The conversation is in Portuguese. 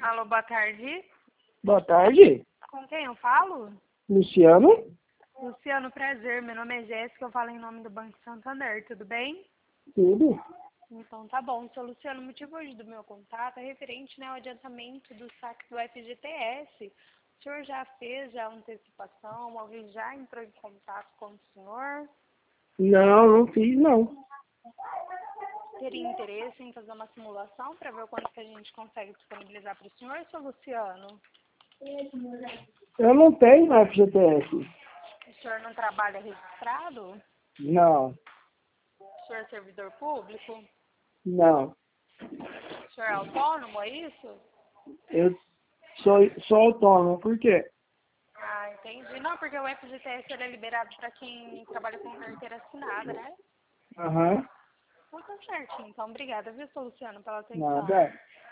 Alô, boa tarde. Boa tarde, Com quem eu falo? Luciano. Luciano, prazer. Meu nome é Jéssica, eu falo em nome do Banco Santander, tudo bem? Tudo? Então tá bom. Seu Luciano, o motivo hoje do meu contato é referente, né, ao adiantamento do saque do FGTS. O senhor já fez já antecipação? Alguém já entrou em contato com o senhor? Não fiz não. Teria interesse em fazer uma simulação para ver o quanto que a gente consegue disponibilizar para o senhor, seu Luciano? Eu não tenho FGTS. O senhor não trabalha registrado? Não, O senhor é servidor público? não. O senhor é autônomo, é isso? Eu sou autônomo, por quê? Ah, entendi. Não, porque o FGTS ele é liberado para quem trabalha com carteira assinada, né? Aham, Então tá certinho. Então, obrigada, viu, seu Luciano, pela atenção. nada.